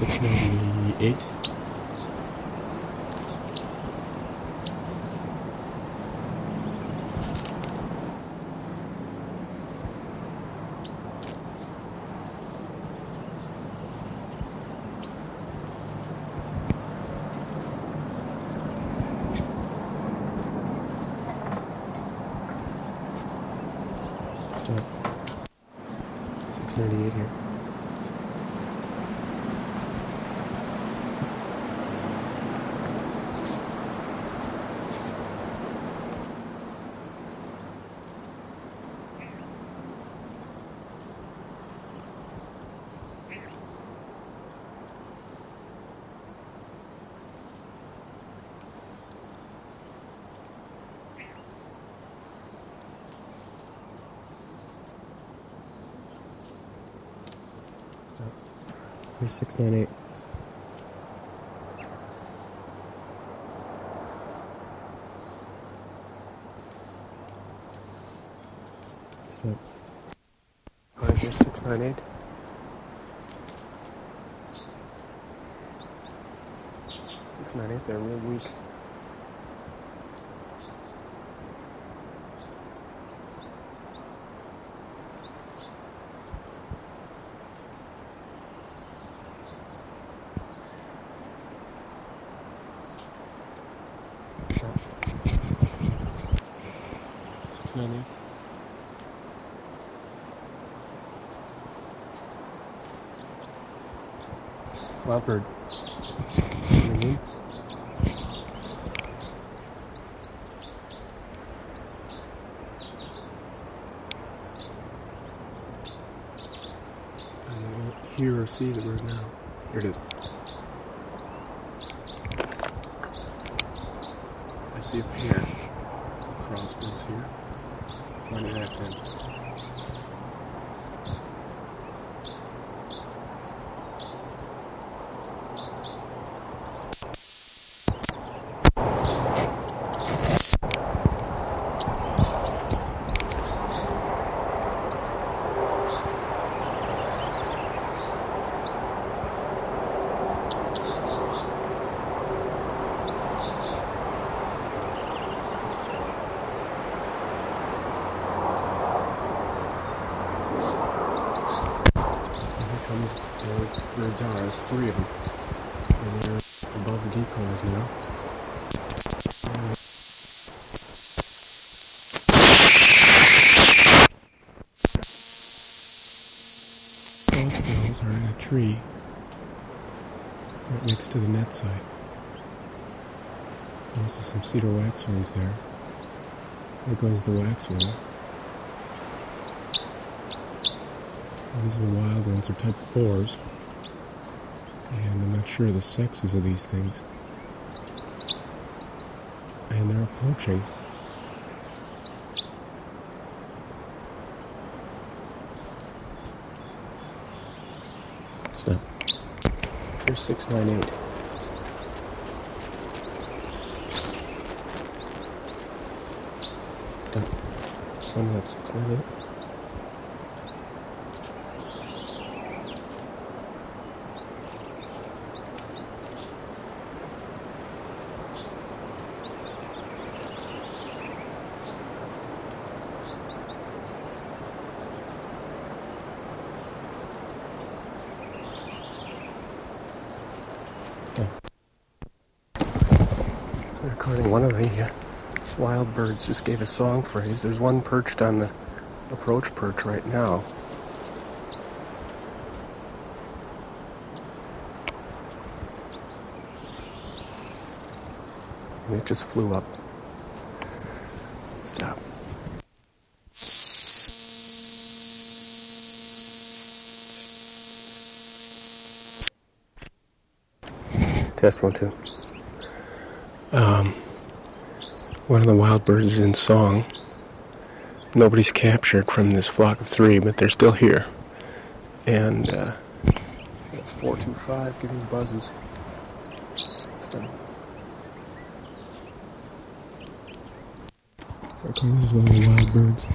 698. Stop. 698 here. Stop. Here's 698. Stop. Alright, here's 698. They're real weak. Stop. 698. Wild bird. Mm-hmm. I don't hear or see the bird now. Here it is. I see a pair of crossbills here. One and a half in. The birds are, there's three of them, and they're above the decoys now. Crossbills are in a tree right next to the net site. Also some cedar waxwings there. There goes the waxwing. These are the wild ones, they're type 4s. And I'm not sure of the sexes of these things. And they're approaching. Stop. Here's 698. Stop. One that's 698. So recording one of the wild birds just gave a song phrase. There's one perched on the approach perch right now. And it just flew up. Stop. Test 1, 2. One of the wild birds is in song. Nobody's captured from this flock of 3, but they're still here. And that's 425 giving buzzes. Stop. Okay, this is one of the wild birds.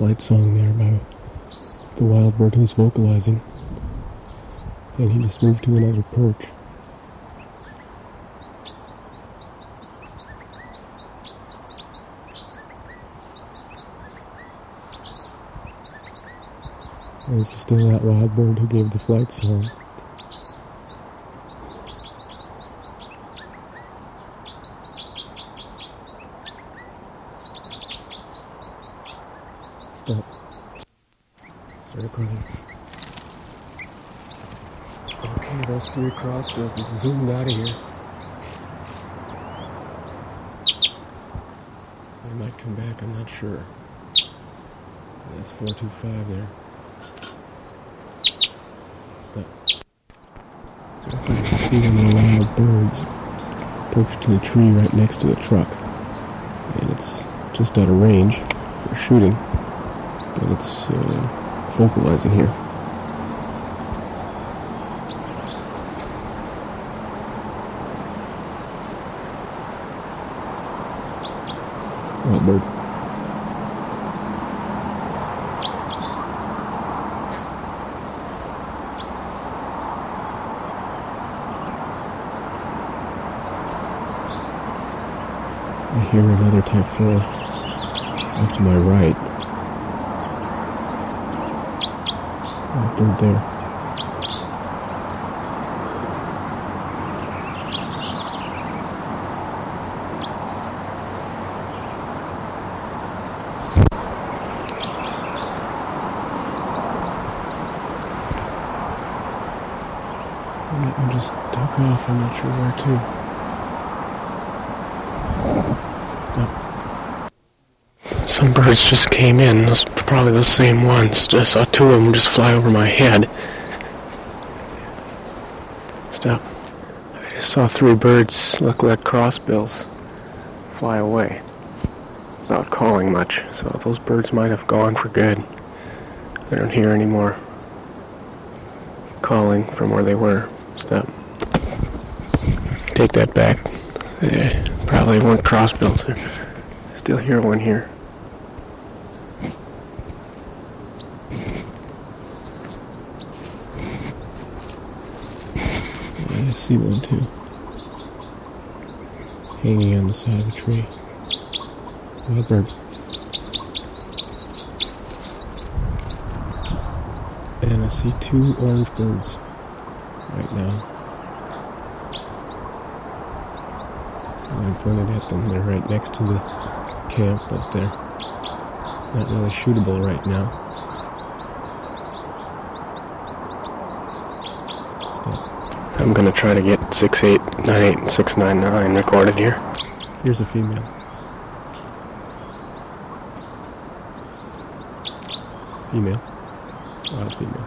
flight song there by the wild bird who's vocalizing, and he just moved to another perch. And this is still that wild bird who gave the flight song. Stop. Start recording. Okay, those three crossbills just zoomed out of here. They might come back, I'm not sure. That's 425 there. Stop. So if I can see one of the wild birds perched to the tree right next to the truck. And it's just out of range for shooting. But it's vocalizing here. Wild bird. I hear another Type 4 off to my right. Wild bird there. And that one just took off, I'm not sure where to. Some birds just came in, those probably the same ones. I saw two of them just fly over my head. Stop. I just saw three birds look like crossbills fly away without calling much, so those birds might have gone for good. I don't hear any more calling from where they were. Stop. Take that back. They probably weren't crossbills. I still hear one here. I see one too. Hanging on the side of a tree. Wild bird. And I see two orange birds right now. I pointed at them. They're right next to the camp, but they're not really shootable right now. Stop. I'm going to try to get 6898 and 699 recorded here. Here's a female. Female. Wild female.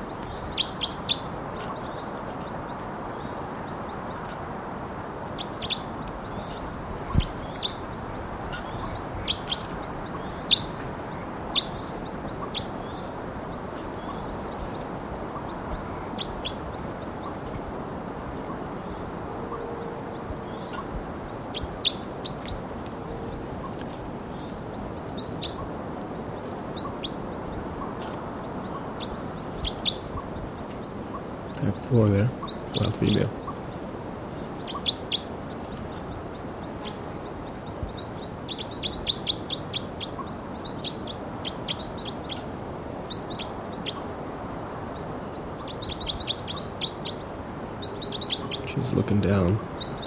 Type 4 there, wild female. She's looking down.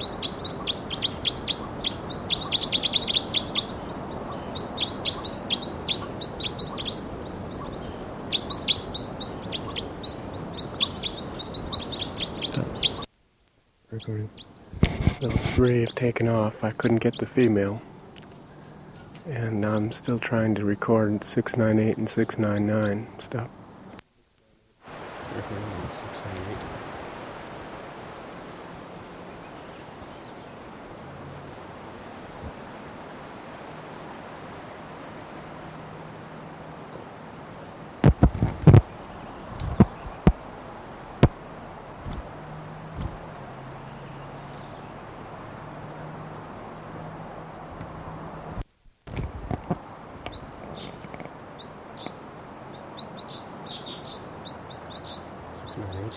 Recording. Those three have taken off. I couldn't get the female. And I'm still trying to record 698 and 699. Stop. Recording 698.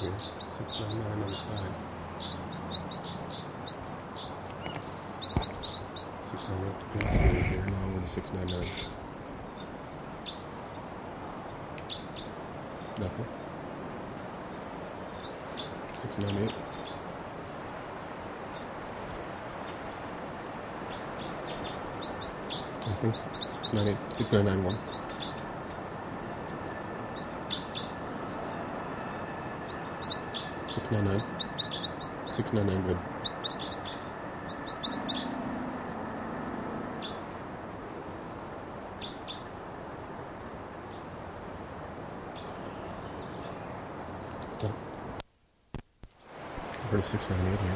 here. 699 on the side. 698 the pin series there, along with the 699. Nothing. 698. Nothing. 698. 6991. 699. 699 good. Stop. Over to 698 here.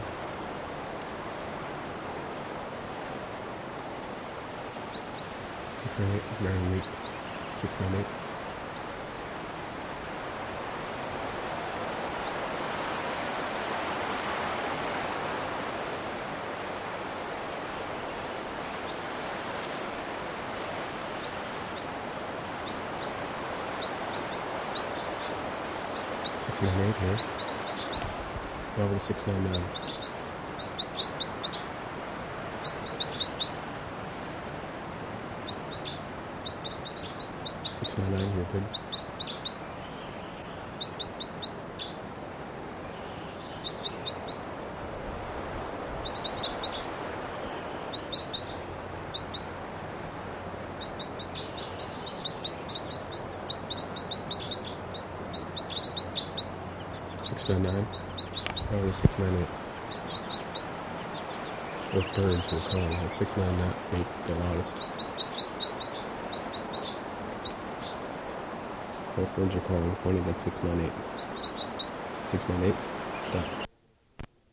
698, very weak. 698. 698 here. Over to 699. 699 here, good. 699. Over to 698. Both birds were calling. At 698, the loudest. Both birds are calling, pointing at 698. 698. Stop.